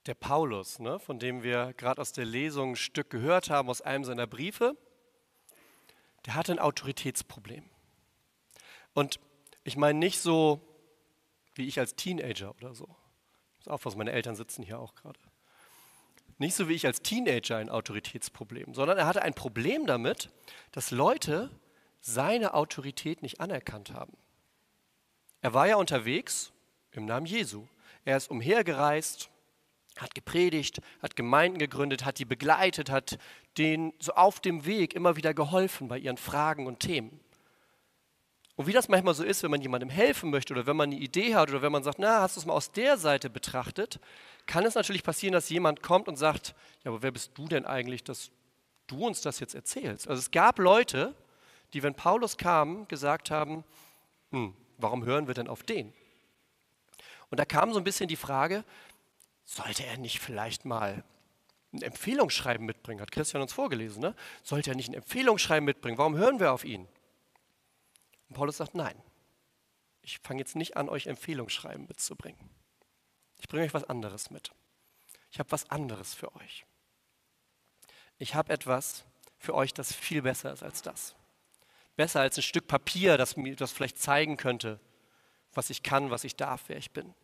Der Paulus, ne, von dem wir gerade aus der Lesung ein Stück gehört haben, aus einem seiner Briefe, der hatte ein Autoritätsproblem. Und ich meine nicht so wie ich als Teenager oder so. Ich muss aufpassen, meine Eltern sitzen hier auch gerade. Nicht so wie ich als Teenager ein Autoritätsproblem, sondern er hatte ein Problem damit, dass Leute seine Autorität nicht anerkannt haben. Er war ja unterwegs im Namen Jesu. Er ist umhergereist, hat gepredigt, hat Gemeinden gegründet, hat die begleitet, hat denen so auf dem Weg immer wieder geholfen bei ihren Fragen und Themen. Und wie das manchmal so ist, wenn man jemandem helfen möchte oder wenn man eine Idee hat oder wenn man sagt, na, hast du es mal aus der Seite betrachtet, kann es natürlich passieren, dass jemand kommt und sagt, ja, aber wer bist du denn eigentlich, dass du uns das jetzt erzählst? Also es gab Leute, die, wenn Paulus kam, gesagt haben, warum hören wir denn auf den? Und da kam so ein bisschen die Frage, sollte er nicht vielleicht mal ein Empfehlungsschreiben mitbringen? Hat Christian uns vorgelesen, ne? Sollte er nicht ein Empfehlungsschreiben mitbringen? Warum hören wir auf ihn? Und Paulus sagt, nein, ich fange jetzt nicht an, euch Empfehlungsschreiben mitzubringen. Ich bringe euch was anderes mit. Ich habe was anderes für euch. Ich habe etwas für euch, das viel besser ist als das. Besser als ein Stück Papier, das mir das vielleicht zeigen könnte, was ich kann, was ich darf, wer ich bin.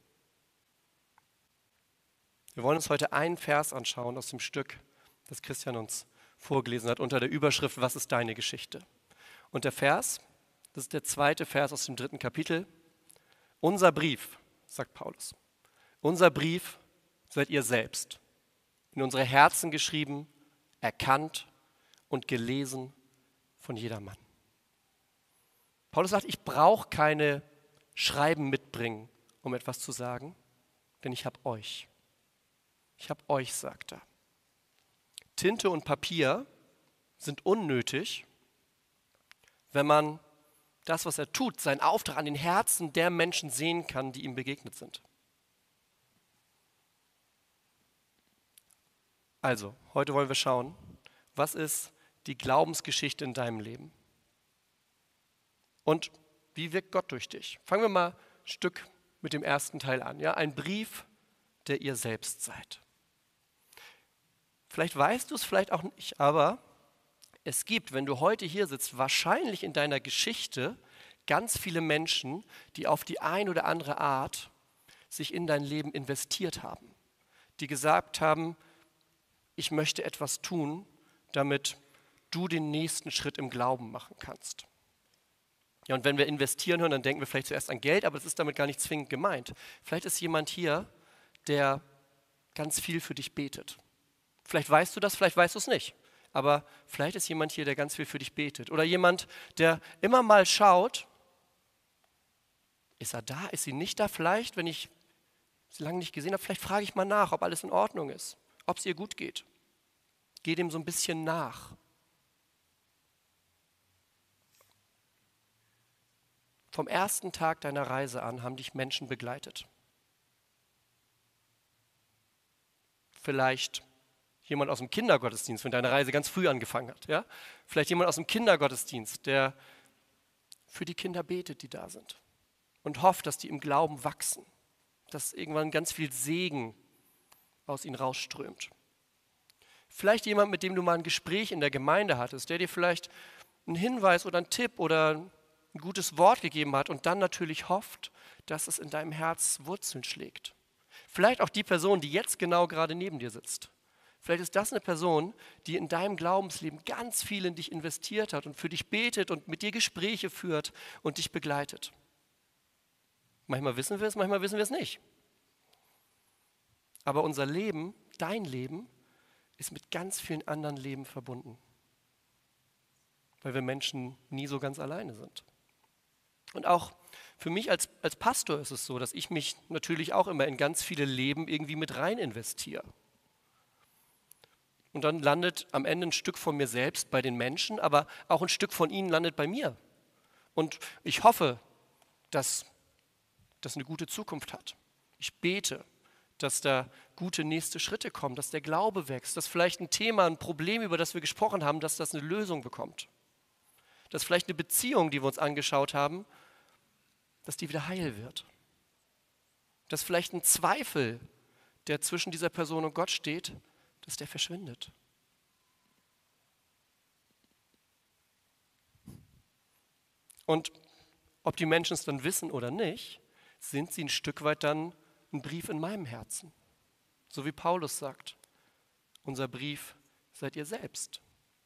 Wir wollen uns heute einen Vers anschauen aus dem Stück, das Christian uns vorgelesen hat, unter der Überschrift, was ist deine Geschichte? Und der Vers, das ist der zweite Vers aus dem 3. Kapitel. Unser Brief, sagt Paulus, unser Brief seid ihr selbst, in unsere Herzen geschrieben, erkannt und gelesen von jedermann. Paulus sagt, ich brauche keine Schreiben mitbringen, um etwas zu sagen, denn ich habe euch. Ich habe euch, sagt er. Tinte und Papier sind unnötig, wenn man das, was er tut, seinen Auftrag an den Herzen der Menschen sehen kann, die ihm begegnet sind. Also, heute wollen wir schauen, was ist die Glaubensgeschichte in deinem Leben? Und wie wirkt Gott durch dich? Fangen wir mal ein Stück mit dem ersten Teil an. Ja? Ein Brief, der ihr selbst seid. Vielleicht weißt du es, vielleicht auch nicht, aber es gibt, wenn du heute hier sitzt, wahrscheinlich in deiner Geschichte ganz viele Menschen, die auf die ein oder andere Art sich in dein Leben investiert haben. Die gesagt haben, ich möchte etwas tun, damit du den nächsten Schritt im Glauben machen kannst. Ja, und wenn wir investieren hören, dann denken wir vielleicht zuerst an Geld, aber das ist damit gar nicht zwingend gemeint. Vielleicht ist jemand hier, der ganz viel für dich betet. Vielleicht weißt du das, vielleicht weißt du es nicht. Aber vielleicht ist jemand hier, der ganz viel für dich betet. Oder jemand, der immer mal schaut, ist er da, ist sie nicht da? Vielleicht, wenn ich sie lange nicht gesehen habe, vielleicht frage ich mal nach, ob alles in Ordnung ist, ob es ihr gut geht. Geh dem so ein bisschen nach. Vom ersten Tag deiner Reise an haben dich Menschen begleitet. Vielleicht jemand aus dem Kindergottesdienst, wenn deine Reise ganz früh angefangen hat. Ja? Vielleicht jemand aus dem Kindergottesdienst, der für die Kinder betet, die da sind. Und hofft, dass die im Glauben wachsen. Dass irgendwann ganz viel Segen aus ihnen rausströmt. Vielleicht jemand, mit dem du mal ein Gespräch in der Gemeinde hattest, der dir vielleicht einen Hinweis oder einen Tipp oder ein gutes Wort gegeben hat und dann natürlich hofft, dass es in deinem Herz Wurzeln schlägt. Vielleicht auch die Person, die jetzt genau gerade neben dir sitzt. Vielleicht ist das eine Person, die in deinem Glaubensleben ganz viel in dich investiert hat und für dich betet und mit dir Gespräche führt und dich begleitet. Manchmal wissen wir es, manchmal wissen wir es nicht. Aber unser Leben, dein Leben, ist mit ganz vielen anderen Leben verbunden. Weil wir Menschen nie so ganz alleine sind. Und auch für mich als Pastor ist es so, dass ich mich natürlich auch immer in ganz viele Leben irgendwie mit rein investiere. Und dann landet am Ende ein Stück von mir selbst bei den Menschen, aber auch ein Stück von ihnen landet bei mir. Und ich hoffe, dass das eine gute Zukunft hat. Ich bete, dass da gute nächste Schritte kommen, dass der Glaube wächst, dass vielleicht ein Thema, ein Problem, über das wir gesprochen haben, dass das eine Lösung bekommt. Dass vielleicht eine Beziehung, die wir uns angeschaut haben, dass die wieder heil wird. Dass vielleicht ein Zweifel, der zwischen dieser Person und Gott steht, dass der verschwindet. Und ob die Menschen es dann wissen oder nicht, sind sie ein Stück weit dann ein Brief in meinem Herzen. So wie Paulus sagt, unser Brief seid ihr selbst.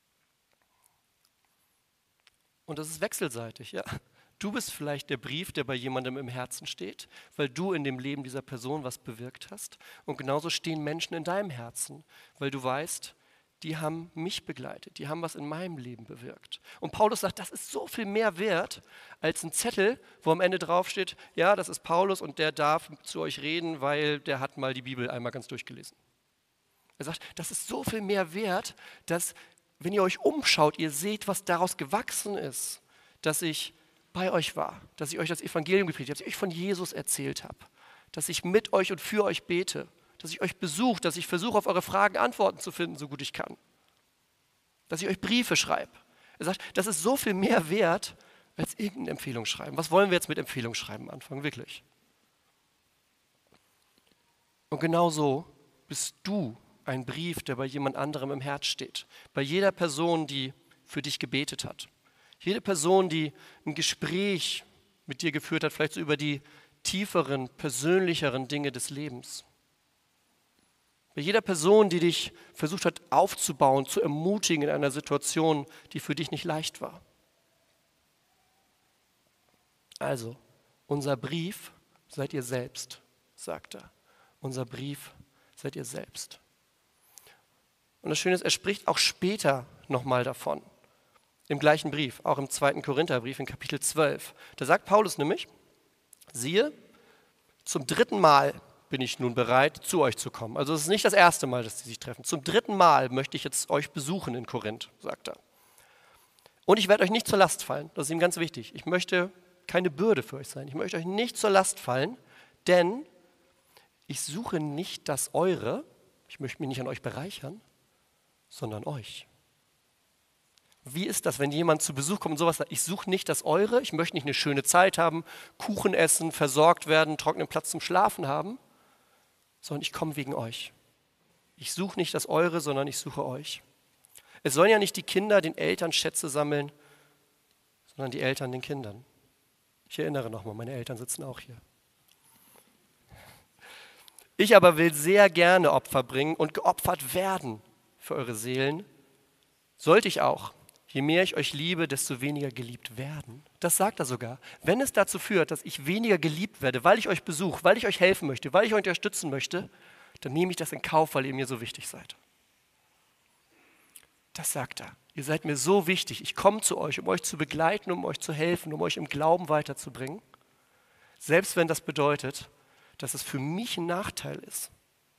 Und das ist wechselseitig, ja. Du bist vielleicht der Brief, der bei jemandem im Herzen steht, weil du in dem Leben dieser Person was bewirkt hast. Und genauso stehen Menschen in deinem Herzen, weil du weißt, die haben mich begleitet, die haben was in meinem Leben bewirkt. Und Paulus sagt, das ist so viel mehr wert als ein Zettel, wo am Ende draufsteht, ja, das ist Paulus und der darf zu euch reden, weil der hat mal die Bibel einmal ganz durchgelesen. Er sagt, das ist so viel mehr wert, dass, wenn ihr euch umschaut, ihr seht, was daraus gewachsen ist, dass ich bei euch war, dass ich euch das Evangelium gepredigt habe, dass ich euch von Jesus erzählt habe, dass ich mit euch und für euch bete, dass ich euch besuche, dass ich versuche, auf eure Fragen Antworten zu finden, so gut ich kann, dass ich euch Briefe schreibe. Er sagt, das ist so viel mehr wert als irgendein Empfehlungsschreiben. Was wollen wir jetzt mit Empfehlungsschreiben anfangen, wirklich? Und genau so bist du ein Brief, der bei jemand anderem im Herz steht, bei jeder Person, die für dich gebetet hat. Jede Person, die ein Gespräch mit dir geführt hat, vielleicht so über die tieferen, persönlicheren Dinge des Lebens. Bei jeder Person, die dich versucht hat aufzubauen, zu ermutigen in einer Situation, die für dich nicht leicht war. Also, unser Brief seid ihr selbst, sagt er. Unser Brief seid ihr selbst. Und das Schöne ist, er spricht auch später nochmal davon. Im gleichen Brief, auch im 2. Korintherbrief in Kapitel 12. Da sagt Paulus nämlich, siehe, zum 3. Mal bin ich nun bereit, zu euch zu kommen. Also es ist nicht das erste Mal, dass sie sich treffen. Zum 3. Mal möchte ich jetzt euch besuchen in Korinth, sagt er. Und ich werde euch nicht zur Last fallen. Das ist ihm ganz wichtig. Ich möchte keine Bürde für euch sein. Ich möchte euch nicht zur Last fallen, denn ich suche nicht das Eure, ich möchte mich nicht an euch bereichern, sondern euch. Wie ist das, wenn jemand zu Besuch kommt und sowas sagt, ich suche nicht das Eure, ich möchte nicht eine schöne Zeit haben, Kuchen essen, versorgt werden, trockenen Platz zum Schlafen haben, sondern ich komme wegen euch. Ich suche nicht das Eure, sondern ich suche euch. Es sollen ja nicht die Kinder den Eltern Schätze sammeln, sondern die Eltern den Kindern. Ich erinnere nochmal, meine Eltern sitzen auch hier. Ich aber will sehr gerne Opfer bringen und geopfert werden für eure Seelen. Sollte ich auch. Je mehr ich euch liebe, desto weniger geliebt werden. Das sagt er sogar. Wenn es dazu führt, dass ich weniger geliebt werde, weil ich euch besuche, weil ich euch helfen möchte, weil ich euch unterstützen möchte, dann nehme ich das in Kauf, weil ihr mir so wichtig seid. Das sagt er. Ihr seid mir so wichtig. Ich komme zu euch, um euch zu begleiten, um euch zu helfen, um euch im Glauben weiterzubringen. Selbst wenn das bedeutet, dass es für mich ein Nachteil ist.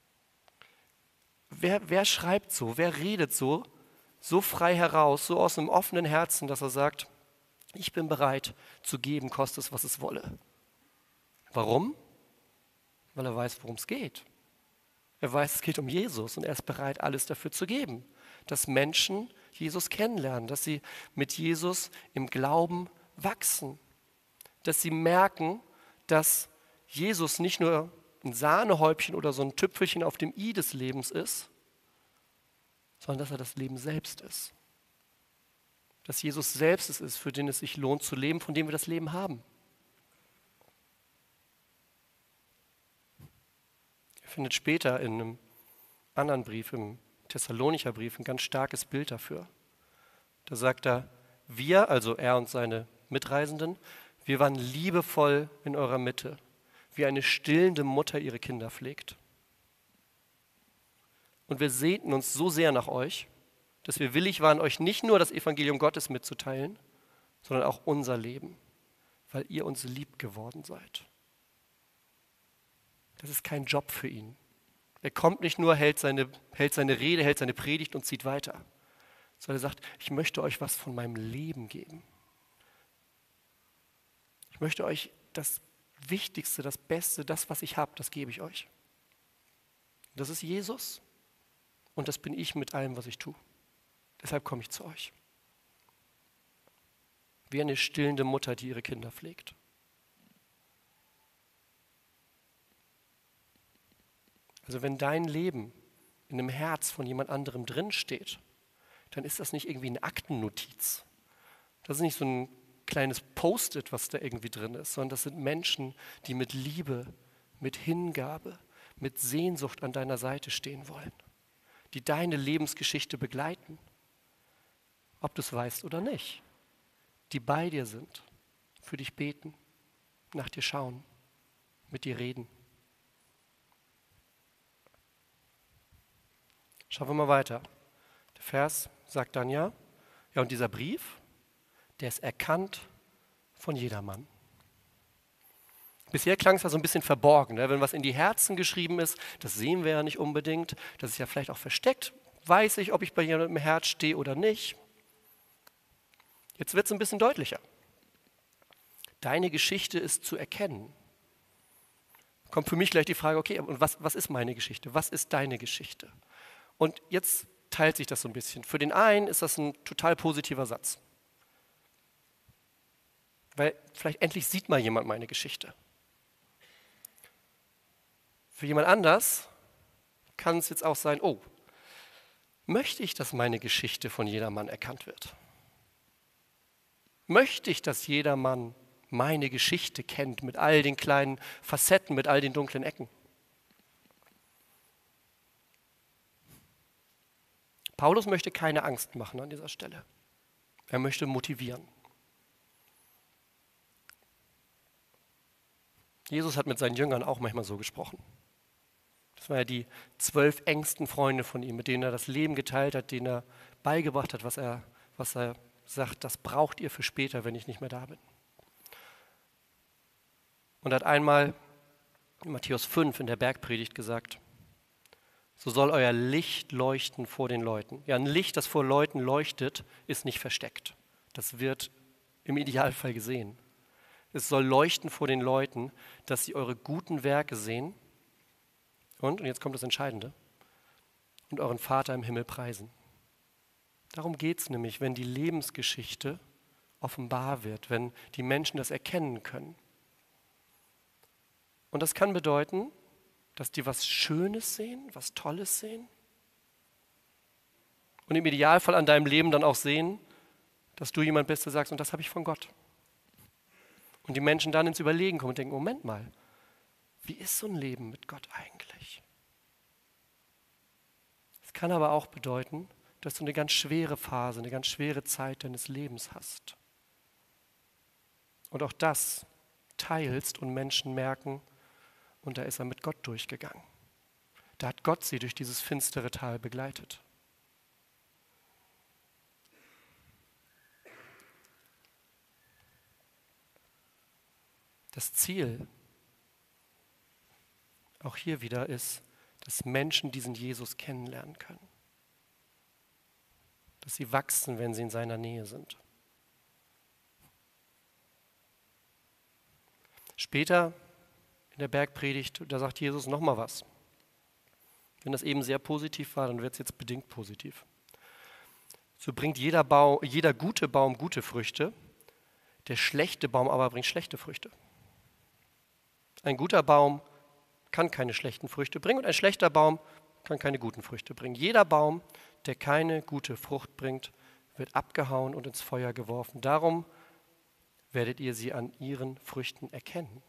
Wer schreibt so? Wer redet so frei heraus, so aus einem offenen Herzen, dass er sagt, ich bin bereit zu geben, koste es, was es wolle. Warum? Weil er weiß, worum es geht. Er weiß, es geht um Jesus und er ist bereit, alles dafür zu geben, dass Menschen Jesus kennenlernen, dass sie mit Jesus im Glauben wachsen, dass sie merken, dass Jesus nicht nur ein Sahnehäubchen oder so ein Tüpfelchen auf dem i des Lebens ist, sondern dass er das Leben selbst ist. Dass Jesus selbst es ist, für den es sich lohnt zu leben, von dem wir das Leben haben. Ihr findet später in einem anderen Brief, im Thessalonicher Brief, ein ganz starkes Bild dafür. Da sagt er, wir, also er und seine Mitreisenden, wir waren liebevoll in eurer Mitte, wie eine stillende Mutter ihre Kinder pflegt. Und wir sehnten uns so sehr nach euch, dass wir willig waren, euch nicht nur das Evangelium Gottes mitzuteilen, sondern auch unser Leben, weil ihr uns lieb geworden seid. Das ist kein Job für ihn. Er kommt nicht nur, hält seine Rede, hält seine Predigt und zieht weiter, sondern er sagt, ich möchte euch was von meinem Leben geben. Ich möchte euch das Wichtigste, das Beste, das, was ich habe, das gebe ich euch. Das ist Jesus. Und das bin ich mit allem, was ich tue. Deshalb komme ich zu euch. Wie eine stillende Mutter, die ihre Kinder pflegt. Also wenn dein Leben in einem Herz von jemand anderem drinsteht, dann ist das nicht irgendwie eine Aktennotiz. Das ist nicht so ein kleines Post-it, was da irgendwie drin ist, sondern das sind Menschen, die mit Liebe, mit Hingabe, mit Sehnsucht an deiner Seite stehen wollen, die deine Lebensgeschichte begleiten, ob du es weißt oder nicht, die bei dir sind, für dich beten, nach dir schauen, mit dir reden. Schauen wir mal weiter. Der Vers sagt dann ja, und dieser Brief, der ist erkannt von jedermann. Bisher klang es ja so ein bisschen verborgen, ne? Wenn was in die Herzen geschrieben ist, das sehen wir ja nicht unbedingt, das ist ja vielleicht auch versteckt, weiß ich, ob ich bei jemandem im Herz stehe oder nicht. Jetzt wird es ein bisschen deutlicher. Deine Geschichte ist zu erkennen. Kommt für mich gleich die Frage, okay, und was ist meine Geschichte? Was ist deine Geschichte? Und jetzt teilt sich das so ein bisschen. Für den einen ist das ein total positiver Satz. Weil vielleicht endlich sieht mal jemand meine Geschichte. Für jemand anders kann es jetzt auch sein, oh, möchte ich, dass meine Geschichte von jedermann erkannt wird? Möchte ich, dass jedermann meine Geschichte kennt mit all den kleinen Facetten, mit all den dunklen Ecken? Paulus möchte keine Angst machen an dieser Stelle. Er möchte motivieren. Jesus hat mit seinen Jüngern auch manchmal so gesprochen. Das waren ja die 12 engsten Freunde von ihm, mit denen er das Leben geteilt hat, denen er beigebracht hat, was er sagt, das braucht ihr für später, wenn ich nicht mehr da bin. Und er hat einmal in Matthäus 5 in der Bergpredigt gesagt, so soll euer Licht leuchten vor den Leuten. Ja, ein Licht, das vor Leuten leuchtet, ist nicht versteckt. Das wird im Idealfall gesehen. Es soll leuchten vor den Leuten, dass sie eure guten Werke sehen und jetzt kommt das Entscheidende, und euren Vater im Himmel preisen. Darum geht es nämlich, wenn die Lebensgeschichte offenbar wird, wenn die Menschen das erkennen können. Und das kann bedeuten, dass die was Schönes sehen, was Tolles sehen und im Idealfall an deinem Leben dann auch sehen, dass du jemand bist, der sagst, und das habe ich von Gott. Und die Menschen dann ins Überlegen kommen und denken, Moment mal, wie ist so ein Leben mit Gott eigentlich? Es kann aber auch bedeuten, dass du eine ganz schwere Phase, eine ganz schwere Zeit deines Lebens hast. Und auch das teilst und Menschen merken, und da ist er mit Gott durchgegangen. Da hat Gott sie durch dieses finstere Tal begleitet. Das Ziel, auch hier wieder, ist, dass Menschen diesen Jesus kennenlernen können. Dass sie wachsen, wenn sie in seiner Nähe sind. Später in der Bergpredigt, da sagt Jesus nochmal was. Wenn das eben sehr positiv war, dann wird es jetzt bedingt positiv. So bringt jeder gute Baum gute Früchte, der schlechte Baum aber bringt schlechte Früchte. Ein guter Baum kann keine schlechten Früchte bringen und ein schlechter Baum kann keine guten Früchte bringen. Jeder Baum, der keine gute Frucht bringt, wird abgehauen und ins Feuer geworfen. Darum werdet ihr sie an ihren Früchten erkennen.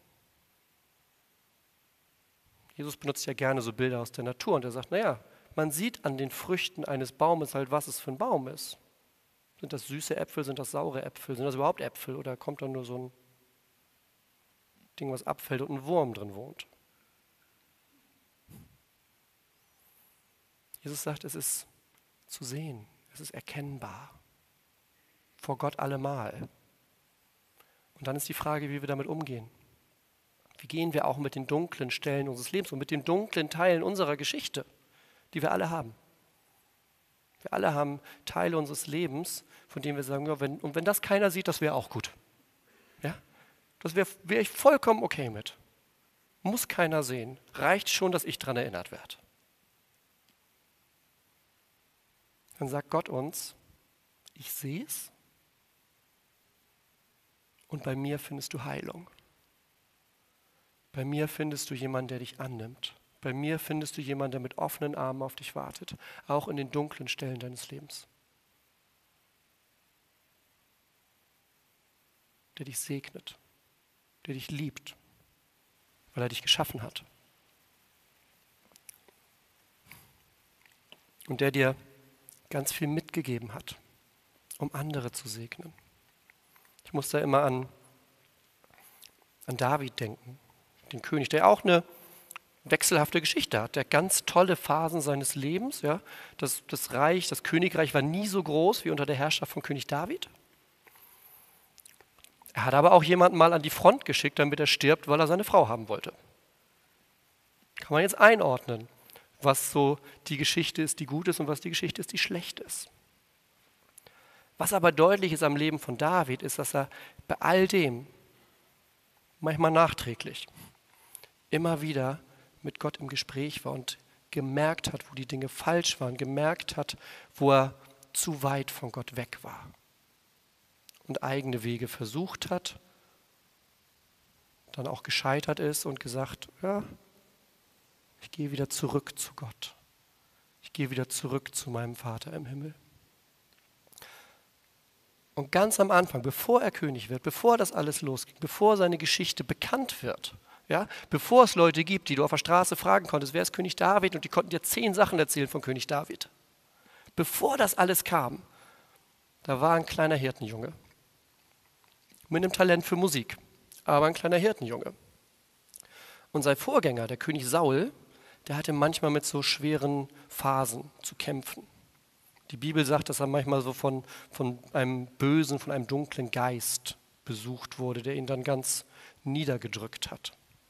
Jesus benutzt ja gerne so Bilder aus der Natur und er sagt, naja, man sieht an den Früchten eines Baumes halt, was es für ein Baum ist. Sind das süße Äpfel, sind das saure Äpfel, sind das überhaupt Äpfel oder kommt da nur so ein Ding, was abfällt und ein Wurm drin wohnt? Jesus sagt, es ist zu sehen, es ist erkennbar, vor Gott allemal. Und dann ist die Frage, wie wir damit umgehen. Wie gehen wir auch mit den dunklen Stellen unseres Lebens und mit den dunklen Teilen unserer Geschichte, die wir alle haben? Wir alle haben Teile unseres Lebens, von denen wir sagen, ja, wenn das keiner sieht, das wäre auch gut. Ja? Das wäre ich vollkommen okay mit. Muss keiner sehen. Reicht schon, dass ich daran erinnert werde. Dann sagt Gott uns, ich sehe es und bei mir findest du Heilung. Bei mir findest du jemanden, der dich annimmt. Bei mir findest du jemanden, der mit offenen Armen auf dich wartet, auch in den dunklen Stellen deines Lebens. Der dich segnet, der dich liebt, weil er dich geschaffen hat. Und der dir ganz viel mitgegeben hat, um andere zu segnen. Ich muss da immer an David denken, den König, der auch eine wechselhafte Geschichte hat, der ganz tolle Phasen seines Lebens. Ja. Das Königreich war nie so groß wie unter der Herrschaft von König David. Er hat aber auch jemanden mal an die Front geschickt, damit er stirbt, weil er seine Frau haben wollte. Kann man jetzt einordnen, was so die Geschichte ist, die gut ist und was die Geschichte ist, die schlecht ist. Was aber deutlich ist am Leben von David, ist, dass er bei all dem, manchmal nachträglich, immer wieder mit Gott im Gespräch war und gemerkt hat, wo die Dinge falsch waren, gemerkt hat, wo er zu weit von Gott weg war und eigene Wege versucht hat, dann auch gescheitert ist und gesagt, ja, ich gehe wieder zurück zu Gott. Ich gehe wieder zurück zu meinem Vater im Himmel. Und ganz am Anfang, bevor er König wird, bevor das alles losging, bevor seine Geschichte bekannt wird, ja, bevor es Leute gibt, die du auf der Straße fragen konntest, wer ist König David, und die konnten dir 10 Sachen erzählen von König David. Bevor das alles kam, da war ein kleiner Hirtenjunge mit einem Talent für Musik, aber ein kleiner Hirtenjunge. Und sein Vorgänger, der König Saul, der hatte manchmal mit so schweren Phasen zu kämpfen. Die Bibel sagt, dass er manchmal so von einem bösen, von einem dunklen Geist besucht wurde, der ihn dann ganz niedergedrückt hat.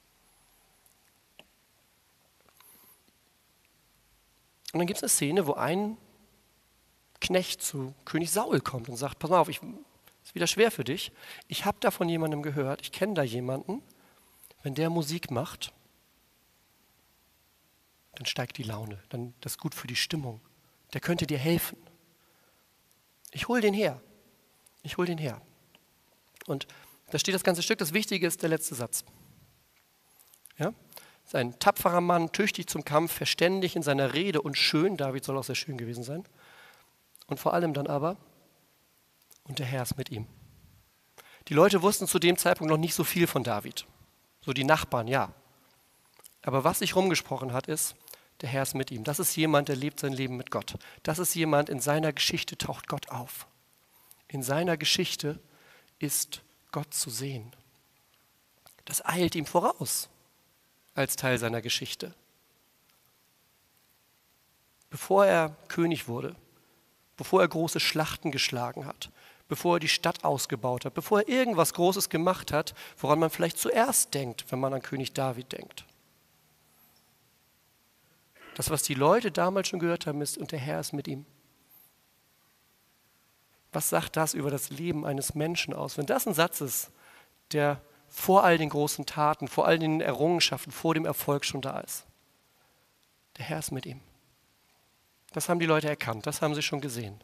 Und dann gibt es eine Szene, wo ein Knecht zu König Saul kommt und sagt, pass mal auf, ist wieder schwer für dich. Ich habe da von jemandem gehört, ich kenne da jemanden, wenn der Musik macht, dann steigt die Laune, dann das ist gut für die Stimmung. Der könnte dir helfen. Ich hol den her. Und da steht das ganze Stück, das Wichtige ist der letzte Satz. Ja? Ist ein tapferer Mann, tüchtig zum Kampf, verständig in seiner Rede und schön. David soll auch sehr schön gewesen sein. Und vor allem dann aber, und der Herr ist mit ihm. Die Leute wussten zu dem Zeitpunkt noch nicht so viel von David. So die Nachbarn, ja. Aber was sich rumgesprochen hat, ist, der Herr ist mit ihm. Das ist jemand, der lebt sein Leben mit Gott. Das ist jemand, in seiner Geschichte taucht Gott auf. In seiner Geschichte ist Gott zu sehen. Das eilt ihm voraus als Teil seiner Geschichte. Bevor er König wurde, bevor er große Schlachten geschlagen hat, bevor er die Stadt ausgebaut hat, bevor er irgendwas Großes gemacht hat, woran man vielleicht zuerst denkt, wenn man an König David denkt. Das, was die Leute damals schon gehört haben, ist, und der Herr ist mit ihm. Was sagt das über das Leben eines Menschen aus? Wenn das ein Satz ist, der vor all den großen Taten, vor all den Errungenschaften, vor dem Erfolg schon da ist. Der Herr ist mit ihm. Das haben die Leute erkannt, das haben sie schon gesehen.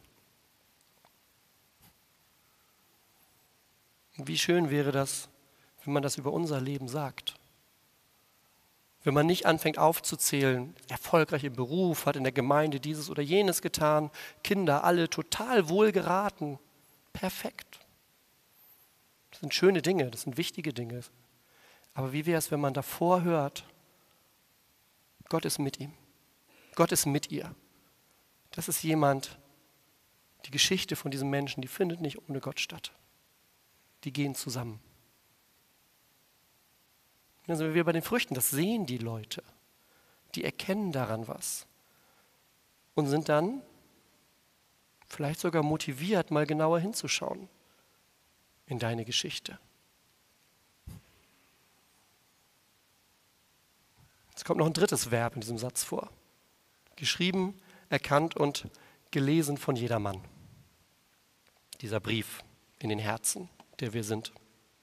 Und wie schön wäre das, wenn man das über unser Leben sagt. Wenn man nicht anfängt aufzuzählen, erfolgreich im Beruf, hat in der Gemeinde dieses oder jenes getan, Kinder alle total wohl geraten, perfekt. Das sind schöne Dinge, das sind wichtige Dinge. Aber wie wäre es, wenn man davor hört, Gott ist mit ihm, Gott ist mit ihr. Das ist jemand, die Geschichte von diesem Menschen, die findet nicht ohne Gott statt. Die gehen zusammen. Dann sind wir bei den Früchten, das sehen die Leute. Die erkennen daran was. Und sind dann vielleicht sogar motiviert, mal genauer hinzuschauen in deine Geschichte. Es kommt noch ein drittes Verb in diesem Satz vor. Geschrieben, erkannt und gelesen von jedermann. Dieser Brief in den Herzen, der wir sind.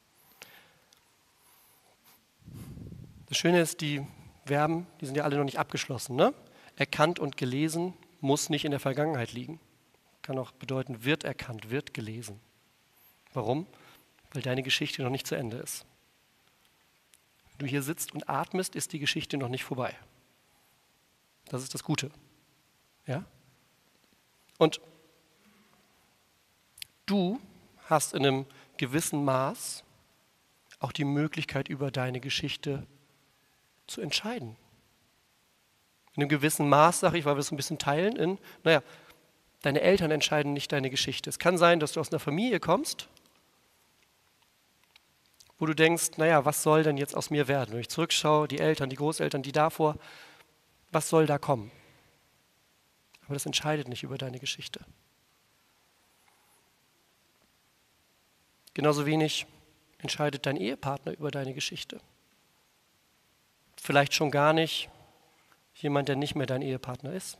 Das Schöne ist, die Verben, die sind ja alle noch nicht abgeschlossen. Ne? Erkannt und gelesen muss nicht in der Vergangenheit liegen. Kann auch bedeuten, wird erkannt, wird gelesen. Warum? Weil deine Geschichte noch nicht zu Ende ist. Wenn du hier sitzt und atmest, ist die Geschichte noch nicht vorbei. Das ist das Gute. Ja? Und du hast in einem gewissen Maß auch die Möglichkeit, über deine Geschichte zu entscheiden. In einem gewissen Maß, sage ich, weil wir es ein bisschen teilen, deine Eltern entscheiden nicht deine Geschichte. Es kann sein, dass du aus einer Familie kommst, wo du denkst, was soll denn jetzt aus mir werden? Wenn ich zurückschaue, die Eltern, die Großeltern, die davor, was soll da kommen? Aber das entscheidet nicht über deine Geschichte. Genauso wenig entscheidet dein Ehepartner über deine Geschichte. Vielleicht schon gar nicht jemand, der nicht mehr dein Ehepartner ist.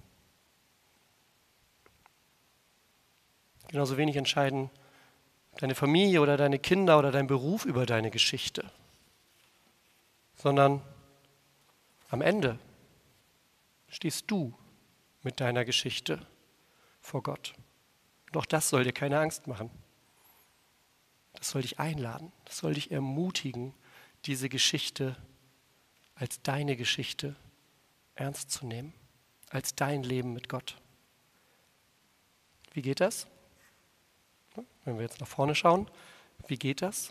Genauso wenig entscheiden deine Familie oder deine Kinder oder dein Beruf über deine Geschichte. Sondern am Ende stehst du mit deiner Geschichte vor Gott. Und auch das soll dir keine Angst machen. Das soll dich einladen, das soll dich ermutigen, diese Geschichte als deine Geschichte ernst zu nehmen, als dein Leben mit Gott. Wie geht das? Wenn wir jetzt nach vorne schauen, wie geht das?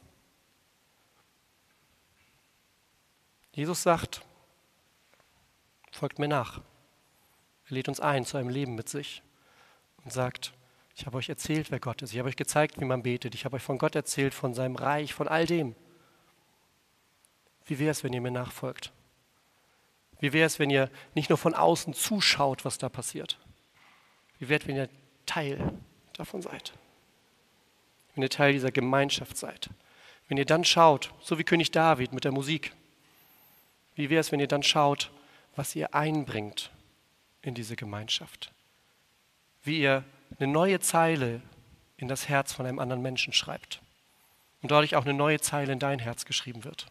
Jesus sagt, folgt mir nach. Er lädt uns ein zu einem Leben mit sich und sagt, ich habe euch erzählt, wer Gott ist. Ich habe euch gezeigt, wie man betet. Ich habe euch von Gott erzählt, von seinem Reich, von all dem. Wie wäre es, wenn ihr mir nachfolgt? Wie wäre es, wenn ihr nicht nur von außen zuschaut, was da passiert? Wie wäre es, wenn ihr Teil davon seid? Wenn ihr Teil dieser Gemeinschaft seid? Wenn ihr dann schaut, so wie König David mit der Musik. Wie wäre es, wenn ihr dann schaut, was ihr einbringt in diese Gemeinschaft? Wie ihr eine neue Zeile in das Herz von einem anderen Menschen schreibt und dadurch auch eine neue Zeile in dein Herz geschrieben wird.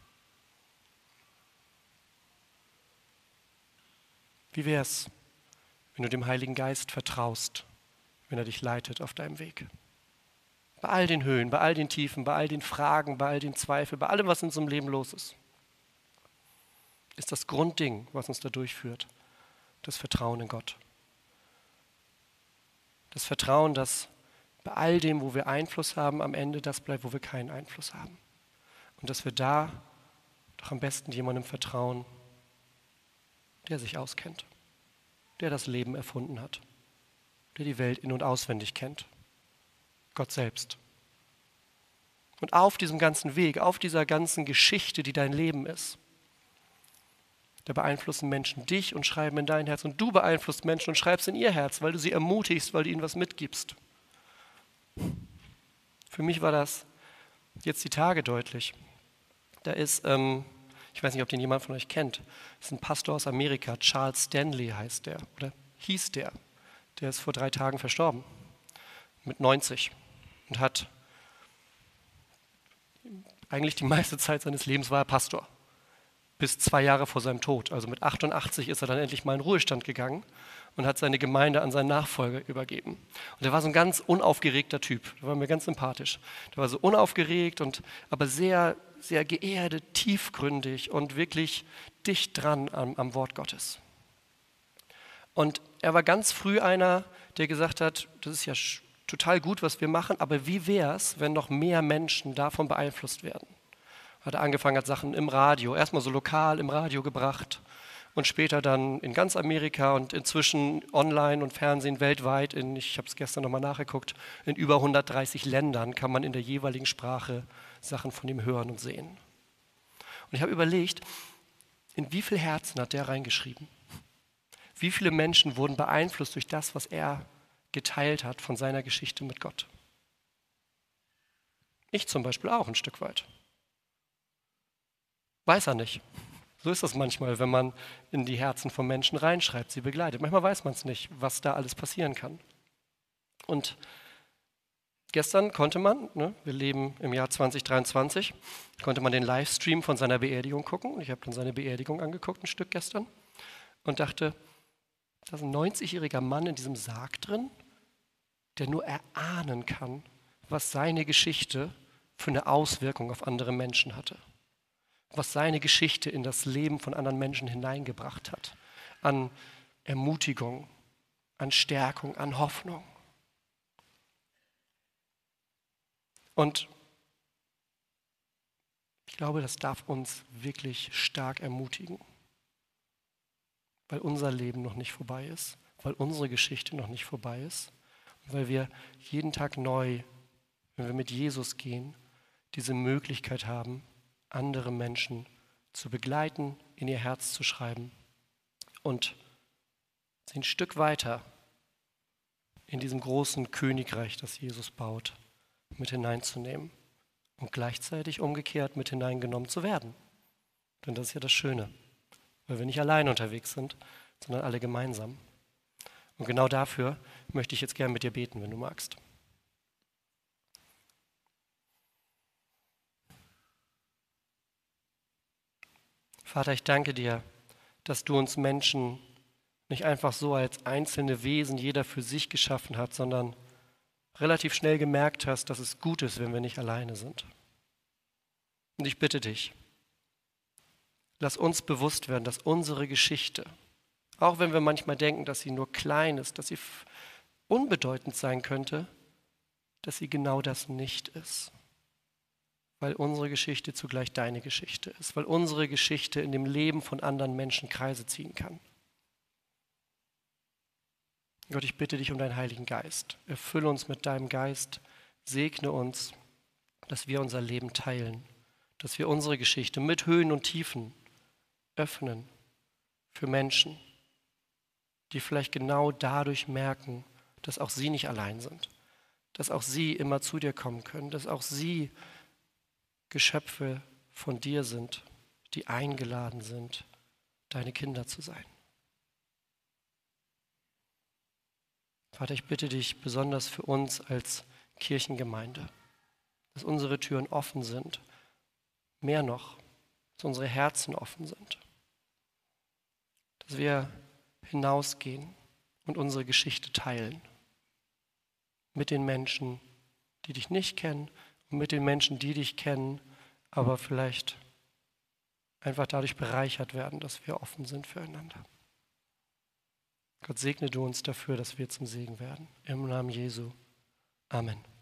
Wie wäre es, wenn du dem Heiligen Geist vertraust, wenn er dich leitet auf deinem Weg? Bei all den Höhen, bei all den Tiefen, bei all den Fragen, bei all den Zweifeln, bei allem, was in unserem Leben los ist das Grundding, was uns da durchführt, das Vertrauen in Gott. Das Vertrauen, dass bei all dem, wo wir Einfluss haben, am Ende das bleibt, wo wir keinen Einfluss haben. Und dass wir da doch am besten jemandem vertrauen, der sich auskennt, der das Leben erfunden hat, der die Welt in- und auswendig kennt. Gott selbst. Und auf diesem ganzen Weg, auf dieser ganzen Geschichte, die dein Leben ist, da beeinflussen Menschen dich und schreiben in dein Herz. Und du beeinflusst Menschen und schreibst in ihr Herz, weil du sie ermutigst, weil du ihnen was mitgibst. Für mich war das jetzt die Tage deutlich. Da ist, ich weiß nicht, ob den jemand von euch kennt, das ist ein Pastor aus Amerika, Charles Stanley heißt der, oder hieß der. Der ist vor 3 Tagen verstorben, mit 90 und hat eigentlich die meiste Zeit seines Lebens war er Pastor. Bis 2 Jahre vor seinem Tod. Also mit 88 ist er dann endlich mal in Ruhestand gegangen und hat seine Gemeinde an seinen Nachfolger übergeben. Und er war so ein ganz unaufgeregter Typ. Der war mir ganz sympathisch. Der war so unaufgeregt, aber sehr, sehr geerdet, tiefgründig und wirklich dicht dran am Wort Gottes. Und er war ganz früh einer, der gesagt hat, das ist ja total gut, was wir machen, aber wie wäre es, wenn noch mehr Menschen davon beeinflusst werden? Hat er angefangen, hat Sachen im Radio, erstmal so lokal im Radio gebracht und später dann in ganz Amerika und inzwischen online und Fernsehen weltweit, ich habe es gestern nochmal nachgeguckt, in über 130 Ländern kann man in der jeweiligen Sprache Sachen von ihm hören und sehen. Und ich habe überlegt, in wie viele Herzen hat der reingeschrieben? Wie viele Menschen wurden beeinflusst durch das, was er geteilt hat von seiner Geschichte mit Gott? Ich zum Beispiel auch ein Stück weit. Weiß er nicht. So ist das manchmal, wenn man in die Herzen von Menschen reinschreibt, sie begleitet. Manchmal weiß man es nicht, was da alles passieren kann. Und gestern konnte man, wir leben im Jahr 2023, konnte man den Livestream von seiner Beerdigung gucken. Ich habe dann seine Beerdigung angeguckt, ein Stück gestern, und dachte, da ist ein 90-jähriger Mann in diesem Sarg drin, der nur erahnen kann, was seine Geschichte für eine Auswirkung auf andere Menschen hatte. Was seine Geschichte in das Leben von anderen Menschen hineingebracht hat. An Ermutigung, an Stärkung, an Hoffnung. Und ich glaube, das darf uns wirklich stark ermutigen, weil unser Leben noch nicht vorbei ist, weil unsere Geschichte noch nicht vorbei ist und weil wir jeden Tag neu, wenn wir mit Jesus gehen, diese Möglichkeit haben, andere Menschen zu begleiten, in ihr Herz zu schreiben und sie ein Stück weiter in diesem großen Königreich, das Jesus baut, mit hineinzunehmen und gleichzeitig umgekehrt mit hineingenommen zu werden. Denn das ist ja das Schöne, weil wir nicht allein unterwegs sind, sondern alle gemeinsam. Und genau dafür möchte ich jetzt gerne mit dir beten, wenn du magst. Vater, ich danke dir, dass du uns Menschen nicht einfach so als einzelne Wesen jeder für sich geschaffen hat, sondern relativ schnell gemerkt hast, dass es gut ist, wenn wir nicht alleine sind. Und ich bitte dich, lass uns bewusst werden, dass unsere Geschichte, auch wenn wir manchmal denken, dass sie nur klein ist, dass sie unbedeutend sein könnte, dass sie genau das nicht ist. Weil unsere Geschichte zugleich deine Geschichte ist, weil unsere Geschichte in dem Leben von anderen Menschen Kreise ziehen kann. Gott, ich bitte dich um deinen Heiligen Geist. Erfülle uns mit deinem Geist, segne uns, dass wir unser Leben teilen, dass wir unsere Geschichte mit Höhen und Tiefen öffnen für Menschen, die vielleicht genau dadurch merken, dass auch sie nicht allein sind, dass auch sie immer zu dir kommen können, dass auch sie Geschöpfe von dir sind, die eingeladen sind, deine Kinder zu sein. Vater, ich bitte dich besonders für uns als Kirchengemeinde, dass unsere Türen offen sind, mehr noch, dass unsere Herzen offen sind, dass wir hinausgehen und unsere Geschichte teilen mit den Menschen, die dich nicht kennen und mit den Menschen, die dich kennen, aber vielleicht einfach dadurch bereichert werden, dass wir offen sind füreinander. Gott, segne du uns dafür, dass wir zum Segen werden. Im Namen Jesu. Amen.